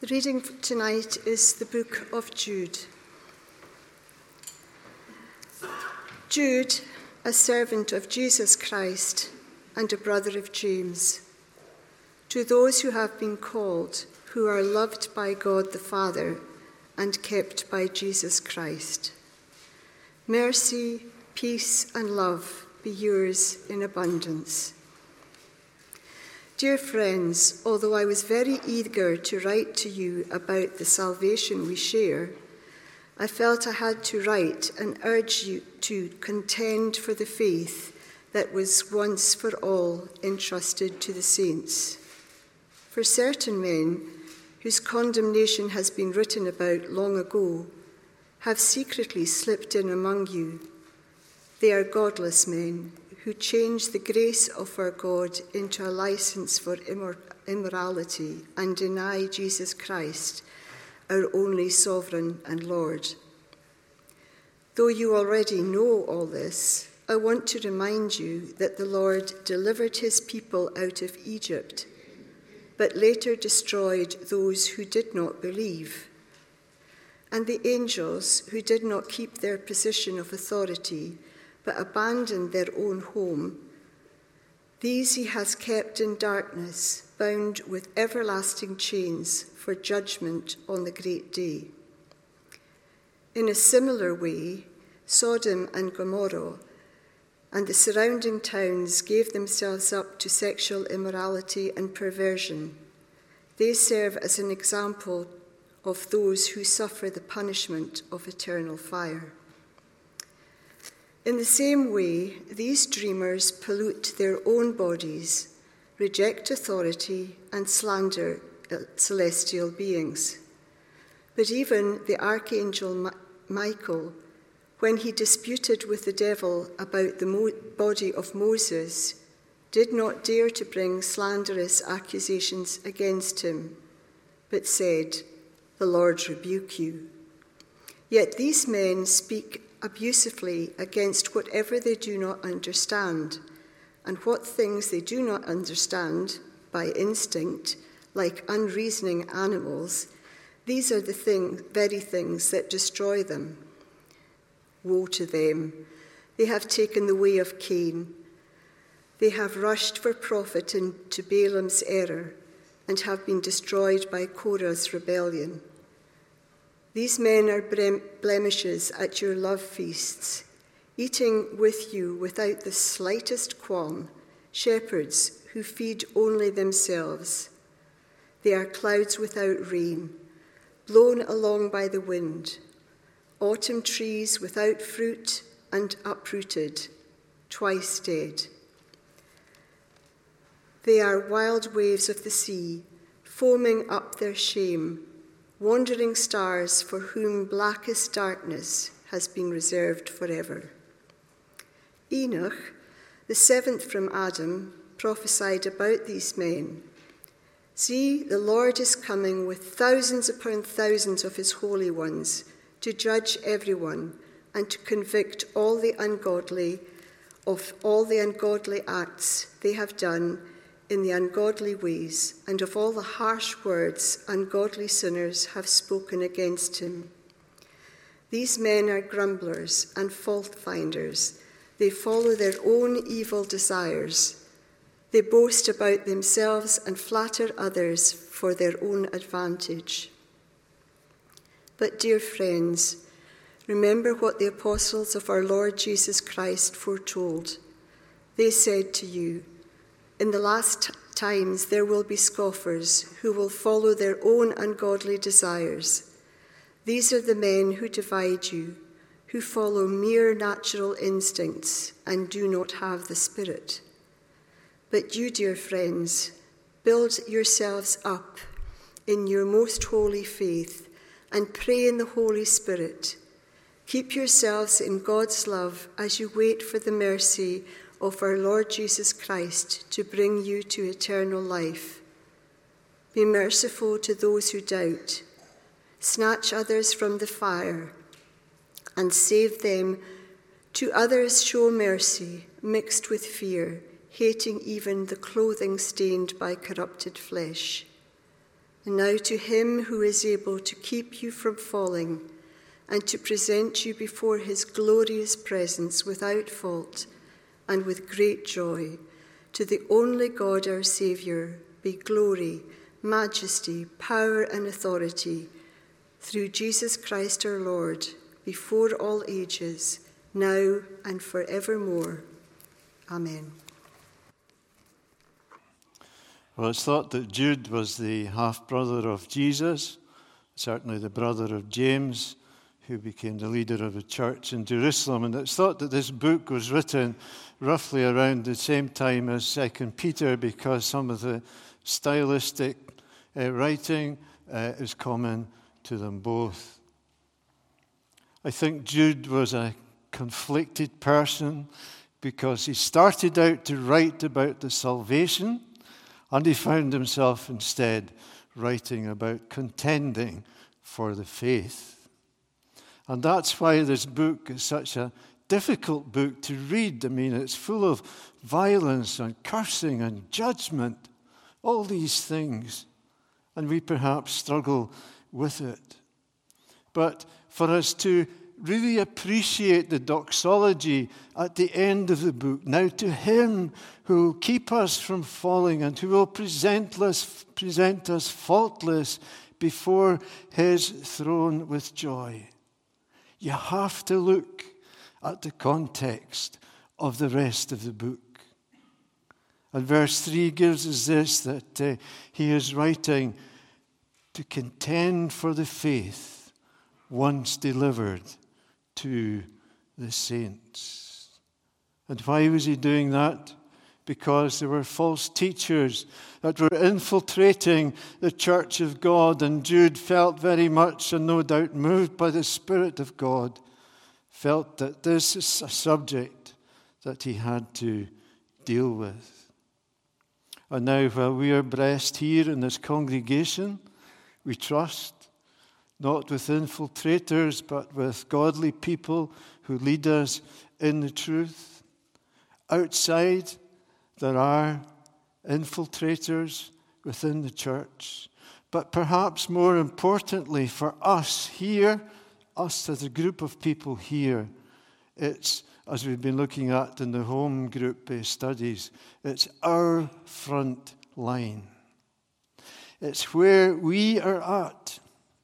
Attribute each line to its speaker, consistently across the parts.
Speaker 1: The reading tonight is the book of Jude. Jude, a servant of Jesus Christ and a brother of James, to those who have been called, who are loved by God the Father and kept by Jesus Christ. Mercy, peace, and love be yours in abundance. Dear friends, although I was very eager to write to you about the salvation we share, I felt I had to write and urge you to contend for the faith that was once for all entrusted to the saints. For certain men, whose condemnation has been written about long ago, have secretly slipped in among you. They are godless men who change the grace of our God into a license for immorality and deny Jesus Christ, our only sovereign and Lord. Though you already know all this, I want to remind you that the Lord delivered his people out of Egypt, but later destroyed those who did not believe. And the angels who did not keep their position of authority, but abandoned their own home, these he has kept in darkness, bound with everlasting chains for judgment on the great day. In a similar way, Sodom and Gomorrah and the surrounding towns gave themselves up to sexual immorality and perversion. They serve as an example of those who suffer the punishment of eternal fire. In the same way, these dreamers pollute their own bodies, reject authority, and slander celestial beings. But even the archangel Michael, when he disputed with the devil about the body of Moses, did not dare to bring slanderous accusations against him, but said, "The Lord rebuke you." Yet these men speak abusively against whatever they do not understand, and what things they do not understand by instinct, like unreasoning animals, these are the very things that destroy them. Woe to them! They have taken the way of Cain. They have rushed for profit into Balaam's error and have been destroyed by Korah's rebellion. These men are blemishes at your love feasts, eating with you without the slightest qualm, shepherds who feed only themselves. They are clouds without rain, blown along by the wind, autumn trees without fruit and uprooted, twice dead. They are wild waves of the sea, foaming up their shame, wandering stars for whom blackest darkness has been reserved forever. Enoch, the seventh from Adam, prophesied about these men. See, the Lord is coming with thousands upon thousands of his holy ones to judge everyone and to convict all the ungodly of all the ungodly acts they have done in the ungodly ways, and of all the harsh words ungodly sinners have spoken against him. These men are grumblers and fault-finders. They follow their own evil desires. They boast about themselves and flatter others for their own advantage. But, dear friends, remember what the apostles of our Lord Jesus Christ foretold. They said to you, "In the last times there will be scoffers who will follow their own ungodly desires. These are the men who divide you, who follow mere natural instincts and do not have the Spirit. But you, dear friends, build yourselves up in your most holy faith and pray in the Holy Spirit. Keep yourselves in God's love as you wait for the mercy of our Lord Jesus Christ to bring you to eternal life. Be merciful to those who doubt. Snatch others from the fire and save them. To others show mercy mixed with fear, hating even the clothing stained by corrupted flesh. And now to him who is able to keep you from falling and to present you before his glorious presence without fault and with great joy, to the only God our Saviour, be glory, majesty, power and authority, through Jesus Christ our Lord, before all ages, now and forevermore. Amen.
Speaker 2: Well, it's thought that Jude was the half-brother of Jesus, certainly the brother of James, who became the leader of the church in Jerusalem. And it's thought that this book was written roughly around the same time as 2 Peter, because some of the stylistic writing is common to them both. I think Jude was a conflicted person because he started out to write about the salvation, and he found himself instead writing about contending for the faith. And that's why this book is such a difficult book to read. I mean, it's full of violence and cursing and judgment, all these things. And we perhaps struggle with it. But for us to really appreciate the doxology at the end of the book, now to him who will keep us from falling and who will present us faultless before his throne with joy, you have to look at the context of the rest of the book. And verse 3 gives us this, that he is writing to contend for the faith once delivered to the saints. And why was he doing that? Because there were false teachers that were infiltrating the church of God, and Jude felt very much, and no doubt moved by the Spirit of God, felt that this is a subject that he had to deal with. And now, while we are blessed here in this congregation, we trust, not with infiltrators, but with godly people who lead us in the truth. Outside, there are infiltrators within the church. But perhaps more importantly for us here, us as a group of people here, it's, as we've been looking at in the home group studies, it's our front line. It's where we are at.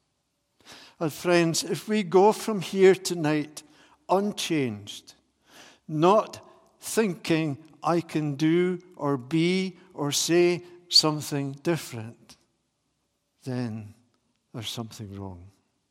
Speaker 2: And friends, if we go from here tonight unchanged, not thinking I can do or be or say something different, then there's something wrong.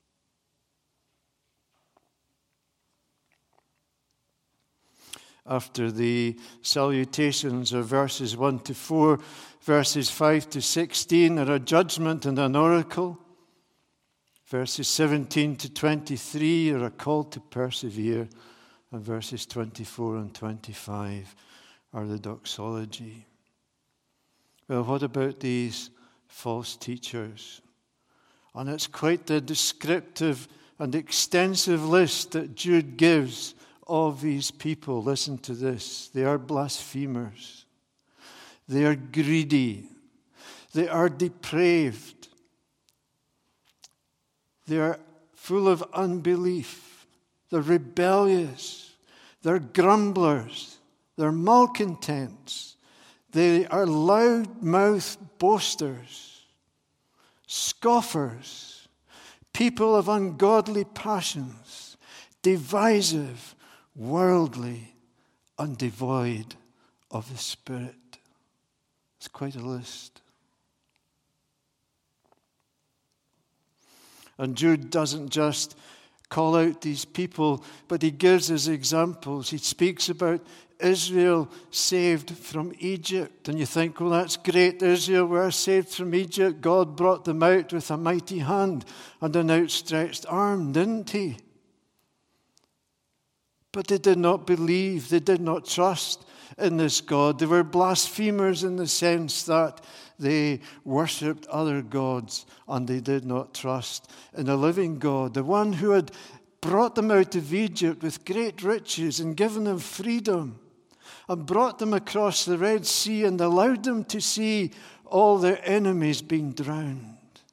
Speaker 2: After the salutations of verses 1 to 4, verses 5 to 16 are a judgment and an oracle. Verses 17 to 23 are a call to persevere, and verses 24 and 25 are the doxology. Well, what about these false teachers? And it's quite the descriptive and extensive list that Jude gives of these people. Listen to this. They are blasphemers. They are greedy. They are depraved. They are full of unbelief. They're rebellious. They're grumblers. They're malcontents. They are loud-mouthed boasters, scoffers, people of ungodly passions, divisive, worldly, and devoid of the Spirit. It's quite a list. And Jude doesn't just call out these people, but he gives us examples. He speaks about Israel saved from Egypt. And you think, well, that's great. Israel were saved from Egypt. God brought them out with a mighty hand and an outstretched arm, didn't he? But they did not believe. They did not trust in this God. They were blasphemers in the sense that they worshipped other gods and they did not trust in a living God, the one who had brought them out of Egypt with great riches and given them freedom and brought them across the Red Sea and allowed them to see all their enemies being drowned.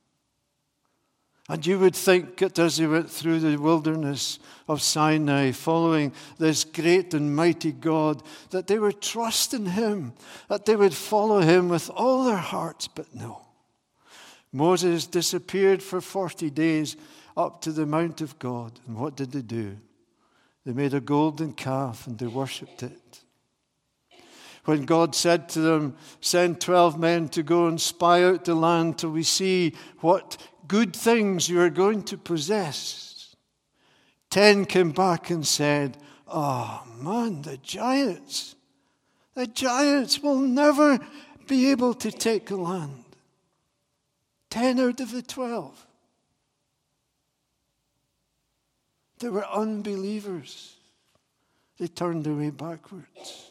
Speaker 2: And you would think that as they went through the wilderness of Sinai, following this great and mighty God, that they would trust in him, that they would follow him with all their hearts. But no. Moses disappeared for 40 days up to the Mount of God. And what did they do? They made a golden calf and they worshipped it. When God said to them, send 12 men to go and spy out the land till we see what good things you are going to possess, 10 came back and said, oh man, the giants will never be able to take the land. 10 out of the 12. They were unbelievers. They turned away backwards.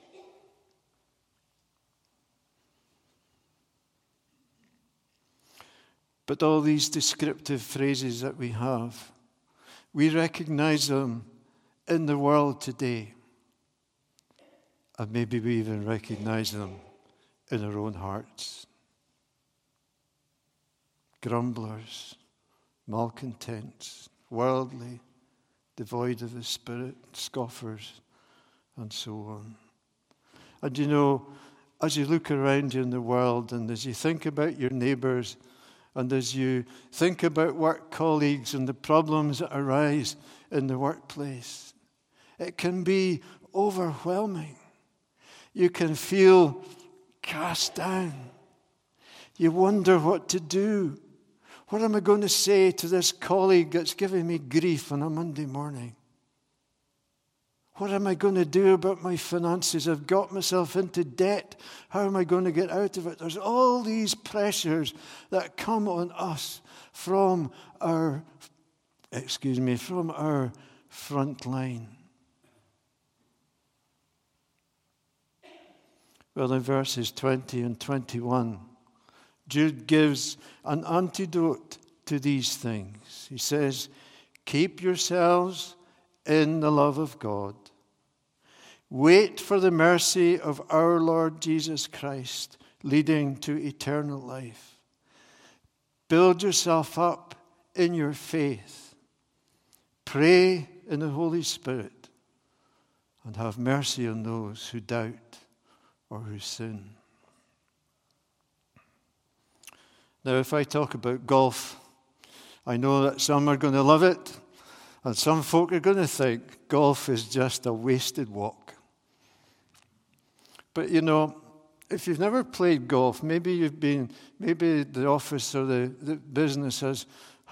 Speaker 2: But all these descriptive phrases that we have, we recognize them in the world today. And maybe we even recognize them in our own hearts. Grumblers, malcontents, worldly, devoid of the Spirit, scoffers, and so on. And you know, as you look around you in the world and as you think about your neighbors and as you think about work colleagues and the problems that arise in the workplace, it can be overwhelming. You can feel cast down. You wonder what to do. What am I going to say to this colleague that's giving me grief on a Monday morning? What am I going to do about my finances? I've got myself into debt. How am I going to get out of it? There's all these pressures that come on us from our front line. Well, in verses 20 and 21, Jude gives an antidote to these things. He says, keep yourselves in the love of God. Wait for the mercy of our Lord Jesus Christ, leading to eternal life. Build yourself up in your faith. Pray in the Holy Spirit, and have mercy on those who doubt or who sin. Now, if I talk about golf, I know that some are going to love it, and some folk are going to think golf is just a wasted walk. But you know, if you've never played golf, maybe the office or the business has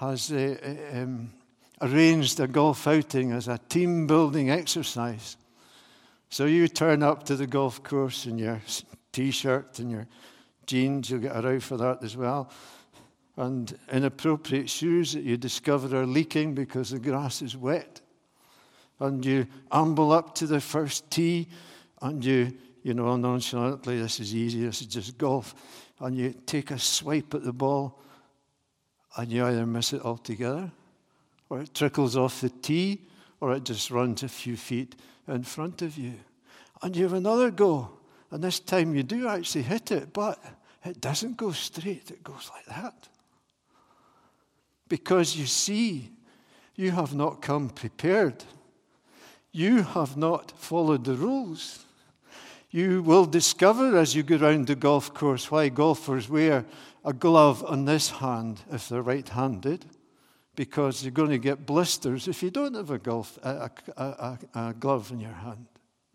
Speaker 2: arranged a golf outing as a team-building exercise. So you turn up to the golf course in your T-shirt and your jeans, you'll get a row for that as well, and inappropriate shoes that you discover are leaking because the grass is wet. And you amble up to the first tee, and you nonchalantly, this is easy, this is just golf, and you take a swipe at the ball, and you either miss it altogether, or it trickles off the tee, or it just runs a few feet in front of you. And you have another go, and this time you do actually hit it, but it doesn't go straight, it goes like that. Because you see, you have not come prepared. You have not followed the rules. You will discover as you go around the golf course why golfers wear a glove on this hand if they're right-handed, because you're going to get blisters if you don't have a glove in your hand.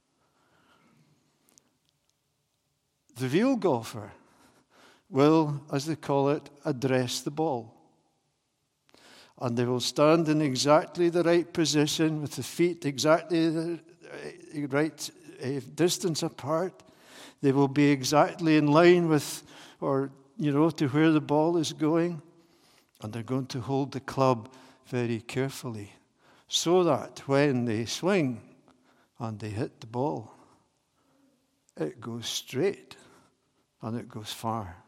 Speaker 2: The real golfer will, as they call it, address the ball. And they will stand in exactly the right position with the feet exactly the right distance apart. They will be exactly in line with, to where the ball is going. And they're going to hold the club very carefully so that when they swing and they hit the ball, it goes straight and it goes far.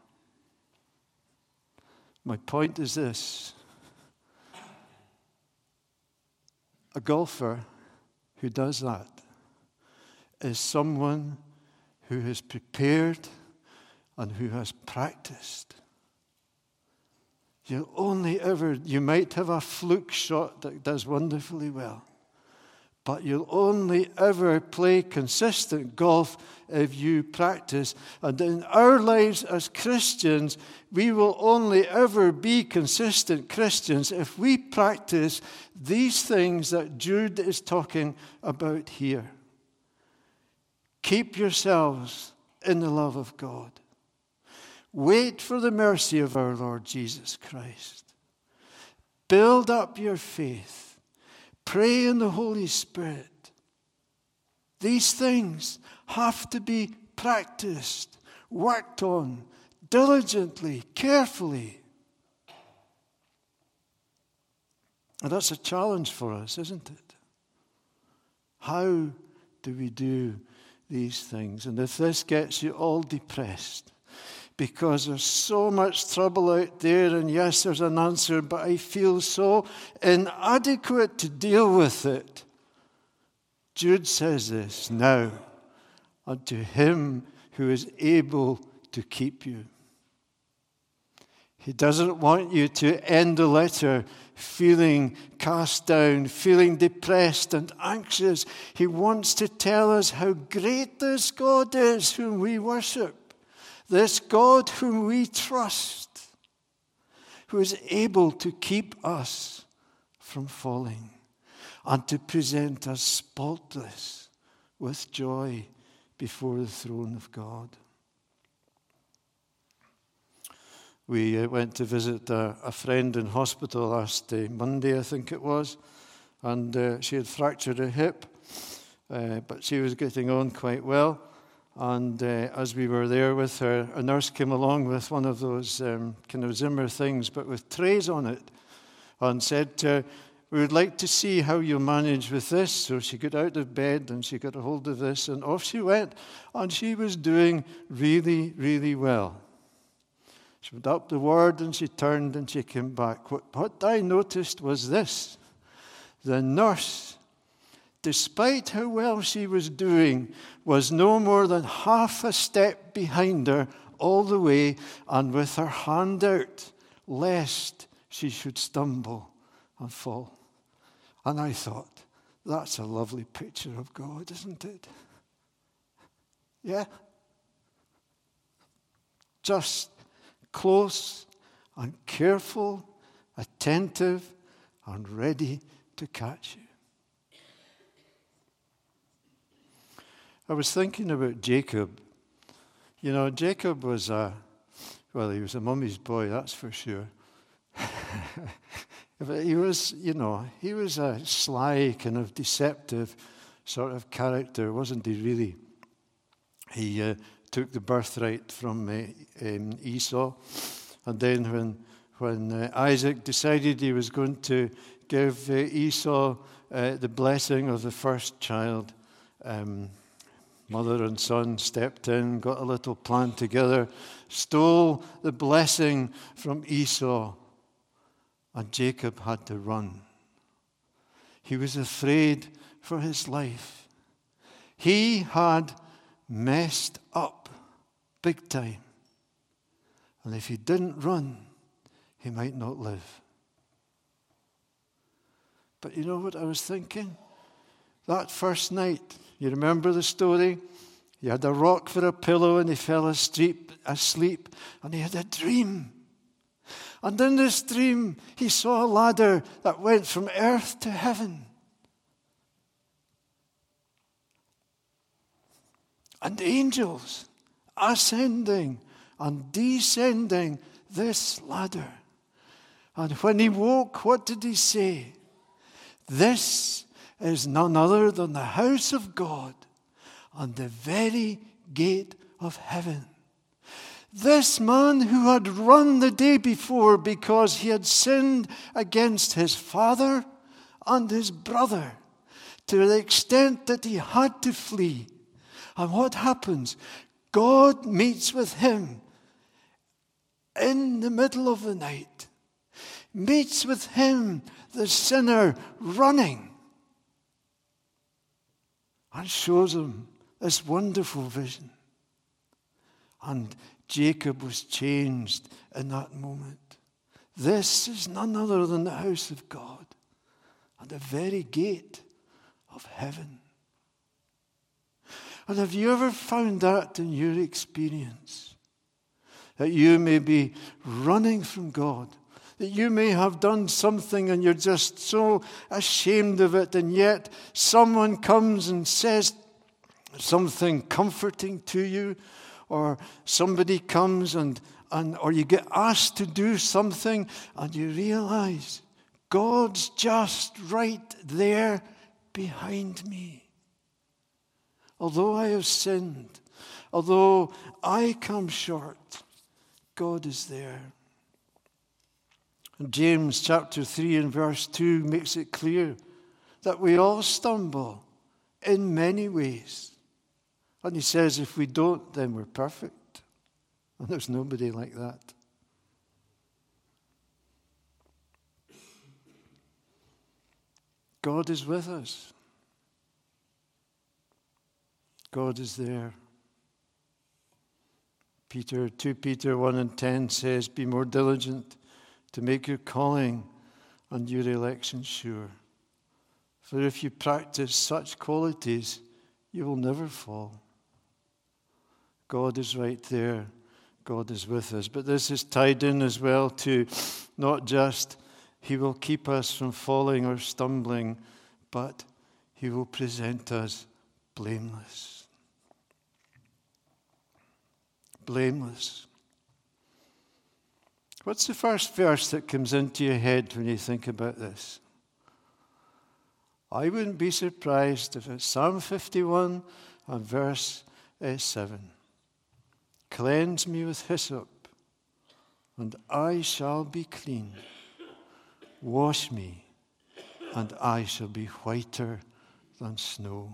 Speaker 2: My point is this. A golfer who does that is someone who has prepared and who has practiced. You might have a fluke shot that does wonderfully well, but you'll only ever play consistent golf if you practice. And in our lives as Christians, we will only ever be consistent Christians if we practice these things that Jude is talking about here. Keep yourselves in the love of God. Wait for the mercy of our Lord Jesus Christ. Build up your faith. Pray in the Holy Spirit. These things have to be practiced, worked on, diligently, carefully. And that's a challenge for us, isn't it? How do we do these things? And if this gets you all depressed, because there's so much trouble out there, and yes, there's an answer, but I feel so inadequate to deal with it. Jude says this, now, unto him who is able to keep you. He doesn't want you to end the letter feeling cast down, feeling depressed and anxious. He wants to tell us how great this God is whom we worship. This God whom we trust, who is able to keep us from falling and to present us spotless with joy before the throne of God. We went to visit a friend in hospital last Monday, I think it was, and she had fractured her hip, but she was getting on quite well. And as we were there with her, a nurse came along with one of those kind of Zimmer things, but with trays on it, and said to her, we would like to see how you manage with this. So she got out of bed and she got a hold of this, and off she went, and she was doing really, really well. She went up the ward and she turned and she came back. What I noticed was this. The nurse, despite how well she was doing, was no more than half a step behind her all the way, and with her hand out, lest she should stumble and fall. And I thought, that's a lovely picture of God, isn't it? Yeah? Just close and careful, attentive and ready to catch you. I was thinking about Jacob. You know, Jacob was he was a mummy's boy, that's for sure. But he was a sly, kind of deceptive sort of character, wasn't he really? He took the birthright from Esau. And then when Isaac decided he was going to give Esau the blessing of the first child, mother and son stepped in, got a little plan together, stole the blessing from Esau, and Jacob had to run. He was afraid for his life. He had messed up big time. And if he didn't run, he might not live. But you know what I was thinking? That first night, you remember the story? He had a rock for a pillow and he fell asleep, and he had a dream. And in this dream, he saw a ladder that went from earth to heaven. And angels ascending and descending this ladder. And when he woke, what did he say? This is none other than the house of God and the very gate of heaven. This man who had run the day before because he had sinned against his father and his brother to the extent that he had to flee. And what happens? God meets with him in the middle of the night. Meets with him, the sinner, running. And shows him this wonderful vision. And Jacob was changed in that moment. This is none other than the house of God and the very gate of heaven. And have you ever found that in your experience? That you may be running from God, that you may have done something and you're just so ashamed of it, and yet someone comes and says something comforting to you, or somebody comes or you get asked to do something and you realize God's just right there behind me. Although I have sinned, although I come short, God is there. And James chapter 3 and verse 2 makes it clear that we all stumble in many ways. And he says if we don't, then we're perfect. And there's nobody like that. God is with us. God is there. 2 Peter 1 and 10 says, be more diligent to make your calling and your election sure. For if you practice such qualities, you will never fall. God is right there. God is with us. But this is tied in as well to not just He will keep us from falling or stumbling, but He will present us blameless. Blameless. What's the first verse that comes into your head when you think about this? I wouldn't be surprised if it's Psalm 51 and verse 7. Cleanse me with hyssop, and I shall be clean. Wash me, and I shall be whiter than snow.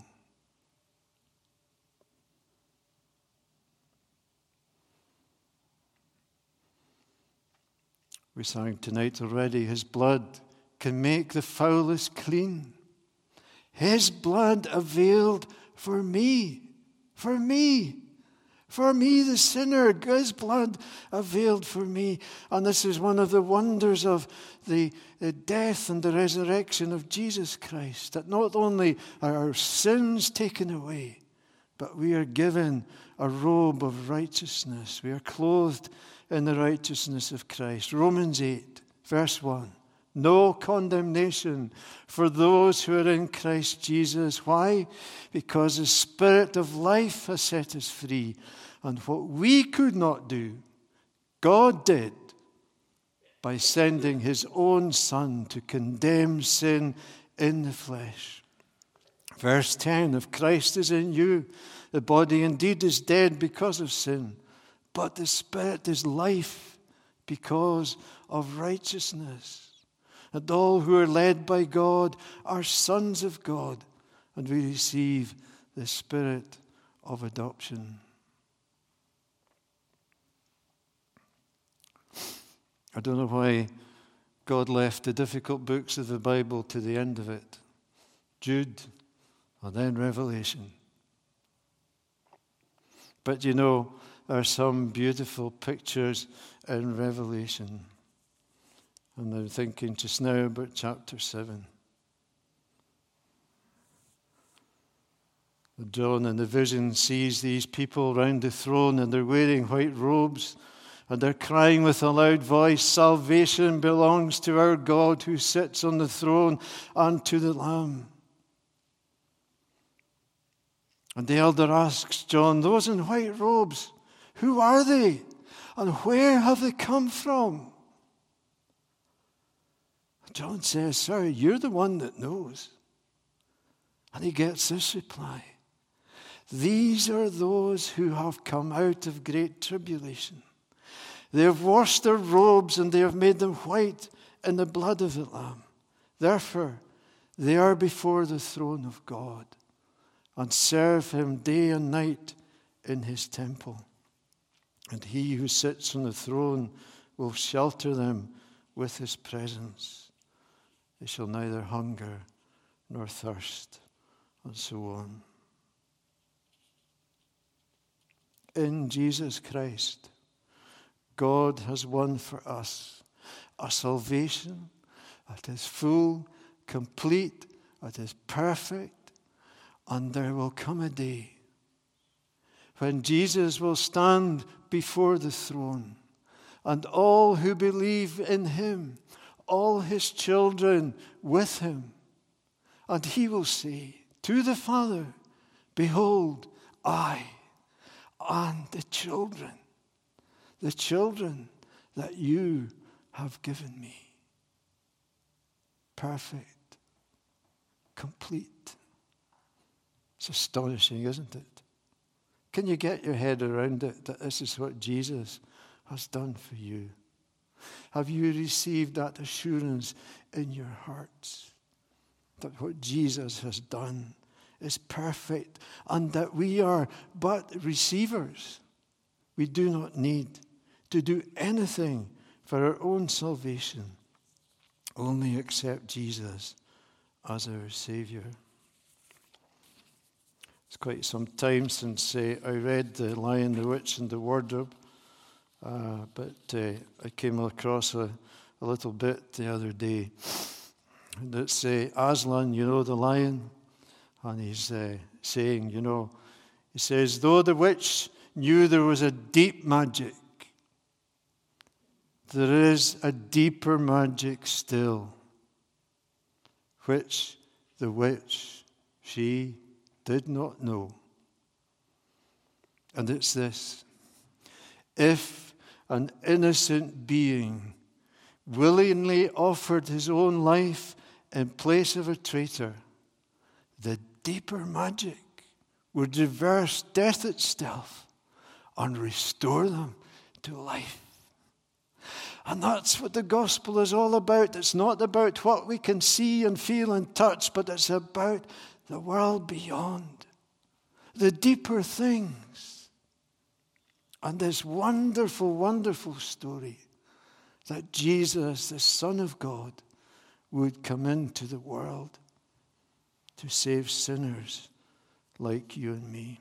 Speaker 2: We sang tonight already, His blood can make the foulest clean. His blood availed for me, for me. For me, the sinner, His blood availed for me. And this is one of the wonders of the death and the resurrection of Jesus Christ, that not only are our sins taken away, but we are given a robe of righteousness. We are clothed in the righteousness of Christ. Romans 8, verse 1. No condemnation for those who are in Christ Jesus. Why? Because the Spirit of life has set us free. And what we could not do, God did by sending His own Son to condemn sin in the flesh. Verse 10, if Christ is in you, the body indeed is dead because of sin, but the Spirit is life because of righteousness. And all who are led by God are sons of God, and we receive the Spirit of adoption. I don't know why God left the difficult books of the Bible to the end of it. Jude, and then Revelation. But you know, there are some beautiful pictures in Revelation. And I'm thinking just now about chapter 7. John in the vision sees these people round the throne, and they're wearing white robes, and they're crying with a loud voice, salvation belongs to our God who sits on the throne and to the Lamb. And the elder asks John, those in white robes, who are they? And where have they come from? John says, sir, you're the one that knows. And he gets this reply. These are those who have come out of great tribulation. They have washed their robes and they have made them white in the blood of the Lamb. Therefore, they are before the throne of God and serve Him day and night in His temple. And He who sits on the throne will shelter them with His presence. They shall neither hunger nor thirst, and so on. In Jesus Christ, God has won for us a salvation that is full, complete, that is perfect. And there will come a day when Jesus will stand before the throne, and all who believe in him, all his children with him, and he will say to the Father, behold, I and the children that you have given me. Perfect, complete. It's astonishing, isn't it? Can you get your head around it, that this is what Jesus has done for you? Have you received that assurance in your hearts that what Jesus has done is perfect and that we are but receivers? We do not need to do anything for our own salvation, only accept Jesus as our Savior. It's quite some time since I read The Lion, the Witch, and the Wardrobe, but I came across a little bit the other day. And it's Aslan, the lion, and he's saying, he says, though the witch knew there was a deep magic, there is a deeper magic still, which the witch, she did not know. And it's this: if an innocent being willingly offered his own life in place of a traitor, the deeper magic would reverse death itself and restore them to life. And that's what the gospel is all about. It's not about what we can see and feel and touch, but it's about the world beyond, the deeper things. And this wonderful, wonderful story that Jesus, the Son of God, would come into the world to save sinners like you and me.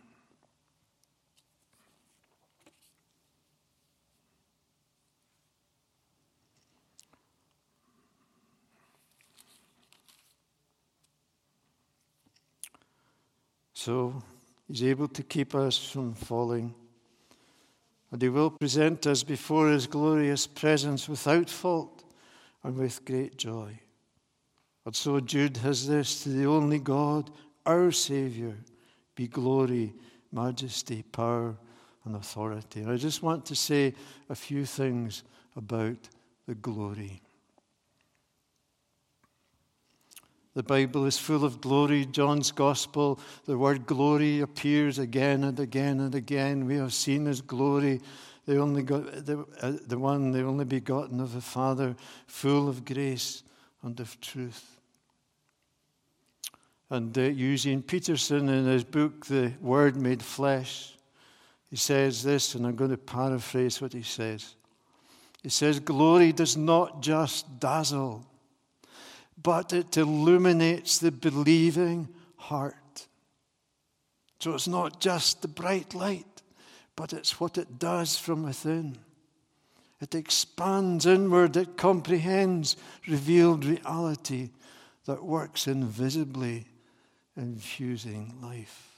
Speaker 2: So he's able to keep us from falling, and he will present us before his glorious presence without fault and with great joy. And so Jude has this: to the only God, our Savior, be glory, majesty, power, and authority. And I just want to say a few things about the glory. The Bible is full of glory. John's Gospel, the word glory appears again and again and again. We have seen his glory, the only begotten of the Father, full of grace and of truth. And Eugene Peterson, in his book, The Word Made Flesh, he says this, and I'm going to paraphrase what he says. He says, glory does not just dazzle, but it illuminates the believing heart. So it's not just the bright light, but it's what it does from within. It expands inward, it comprehends revealed reality that works invisibly, infusing life.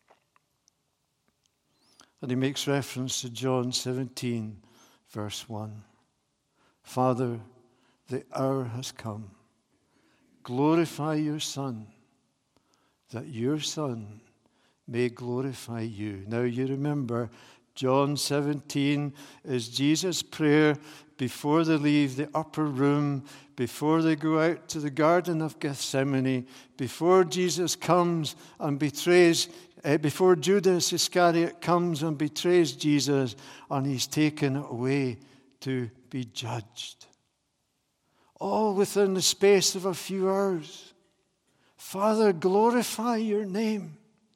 Speaker 2: And he makes reference to John 17, verse 1. Father, the hour has come. Glorify your Son, that your Son may glorify you. Now you remember, John 17 is Jesus' prayer before they leave the upper room, before they go out to the Garden of Gethsemane, before Jesus comes and betrays, before Judas Iscariot comes and betrays Jesus, and he's taken away to be judged. All within the space of a few hours. Father, glorify your name.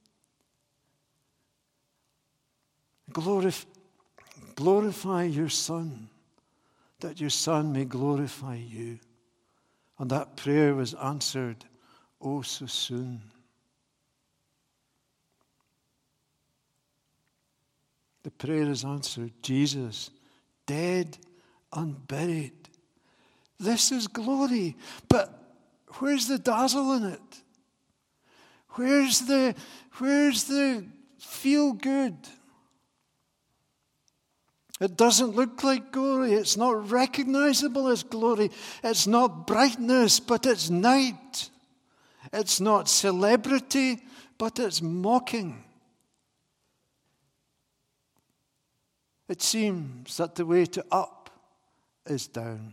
Speaker 2: Glorify your Son, that your Son may glorify you. And that prayer was answered oh so soon. The prayer is answered. Jesus, dead and buried, this is glory. But where's the dazzle in it? Where's the feel good? It doesn't look like glory. It's not recognizable as glory. It's not brightness, but it's night. It's not celebrity, but it's mocking. It seems that the way to up is down.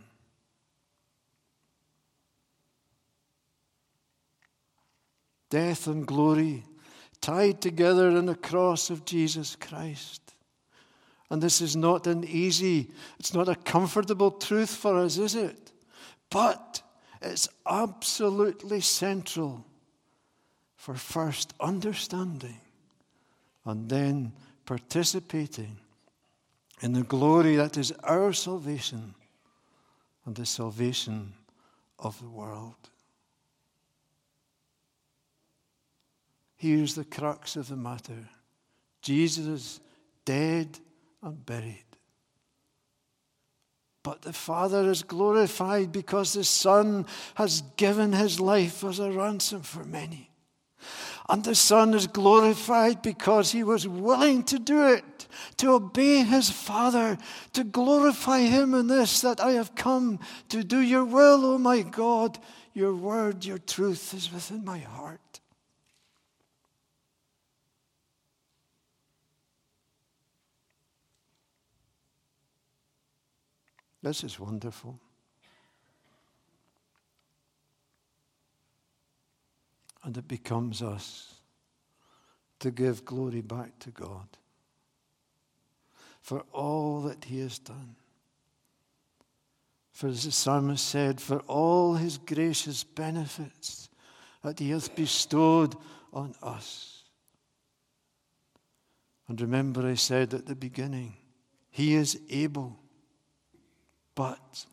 Speaker 2: Death and glory tied together in the cross of Jesus Christ. And this is not it's not a comfortable truth for us, is it? But it's absolutely central for first understanding and then participating in the glory that is our salvation and the salvation of the world. Here's the crux of the matter. Jesus dead and buried. But the Father is glorified because the Son has given his life as a ransom for many. And the Son is glorified because he was willing to do it, to obey his Father, to glorify him in this, that I have come to do your will, O my God. Your word, your truth is within my heart. This is wonderful. And it becomes us to give glory back to God for all that he has done. For as the psalmist said, for all his gracious benefits that he hath bestowed on us. And remember, I said at the beginning, he is able. But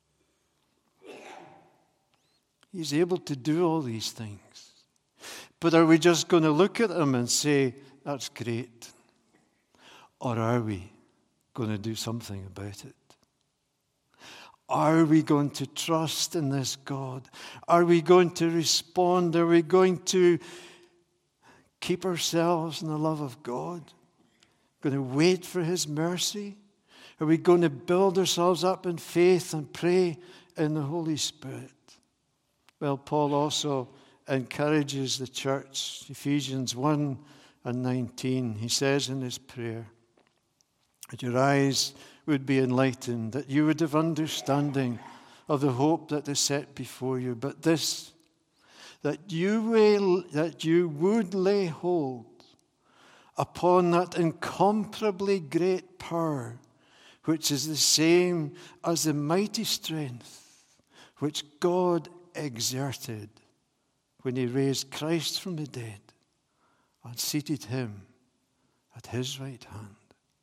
Speaker 2: he's able to do all these things. But are we just going to look at him and say, that's great? Or are we going to do something about it? Are we going to trust in this God? Are we going to respond? Are we going to keep ourselves in the love of God? Going to wait for his mercy? Are we going to build ourselves up in faith and pray in the Holy Spirit? Well, Paul also encourages the church, Ephesians 1:19. He says in his prayer, that your eyes would be enlightened, that you would have understanding of the hope that is set before you. But this, that you would lay hold upon that incomparably great power, which is the same as the mighty strength which God exerted when he raised Christ from the dead and seated him at his right hand.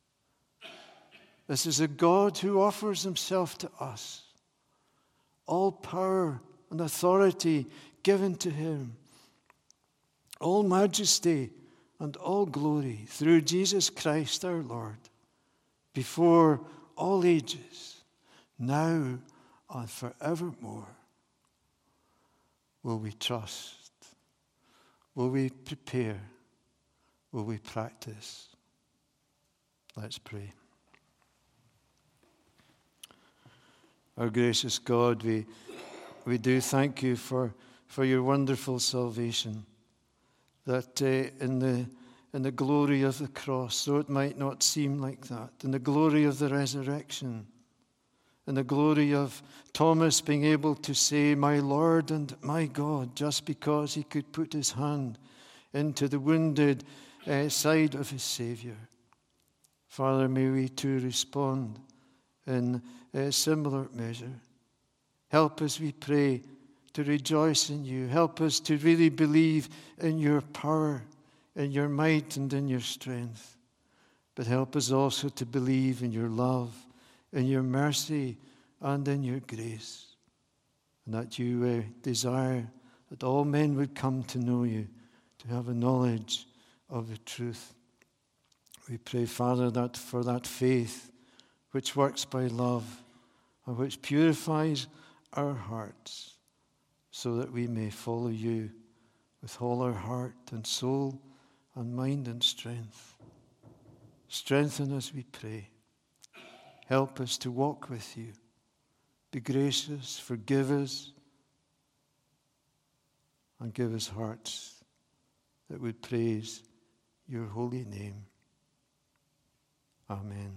Speaker 2: This is a God who offers himself to us. All power and authority given to him. All majesty and all glory through Jesus Christ our Lord, before all ages, now and forevermore. Will we trust? Will we prepare? Will we practice? Let's pray. Our gracious God, we do thank you for your wonderful salvation, that in the glory of the cross, though it might not seem like that, in the glory of the resurrection, in the glory of Thomas being able to say, my Lord and my God, just because he could put his hand into the wounded side of his Savior. Father, may we too respond in a similar measure. Help us, we pray, to rejoice in you. Help us to really believe in your power, in your might, and in your strength. But help us also to believe in your love, in your mercy, and in your grace. And that you desire that all men would come to know you, to have a knowledge of the truth. We pray, Father, that for that faith which works by love and which purifies our hearts, so that we may follow you with all our heart and soul and mind and strength. Strengthen us, we pray. Help us to walk with you. Be gracious, forgive us, and give us hearts that would praise your holy name. Amen.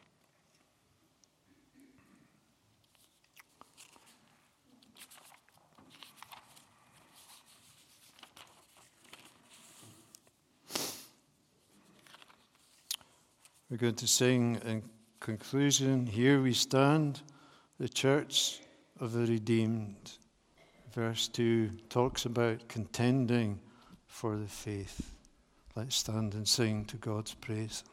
Speaker 2: We're going to sing in conclusion, Here We Stand, the Church of the Redeemed. Verse 2 talks about contending for the faith. Let's stand and sing to God's praise.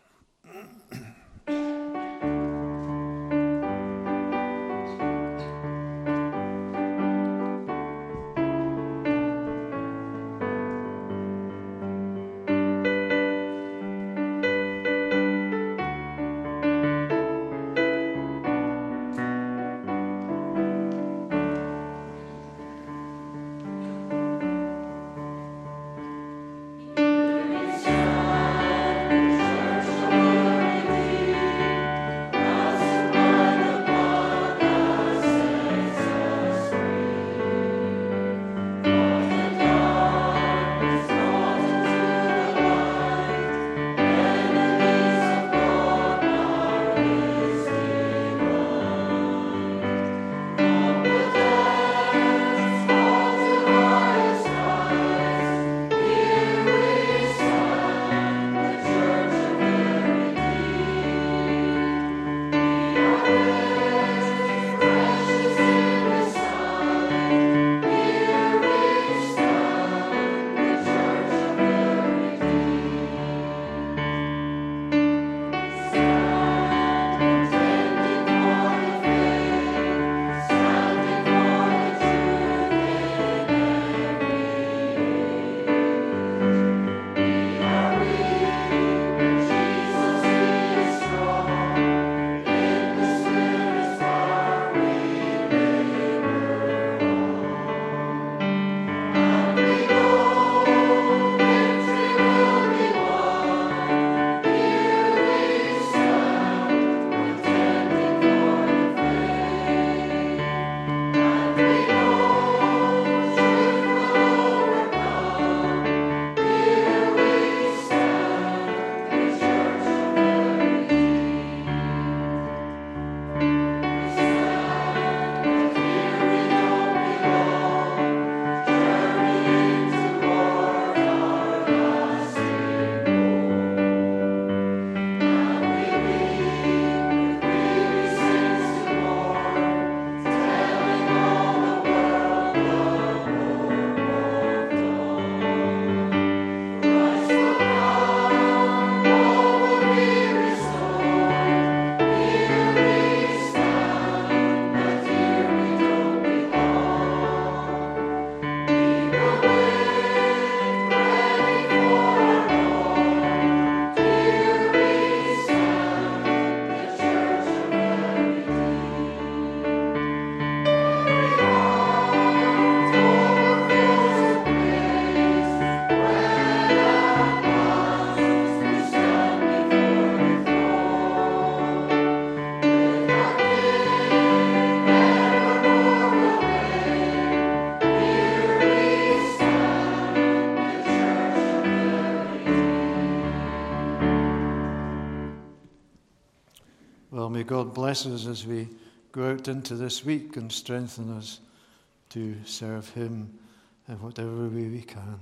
Speaker 2: Well, may God bless us as we go out into this week and strengthen us to serve him in whatever way we can.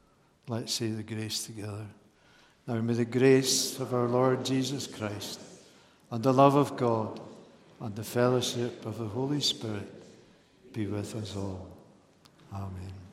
Speaker 2: Let's say the grace together. Now may the grace of our Lord Jesus Christ and the love of God and the fellowship of the Holy Spirit be with us all. Amen.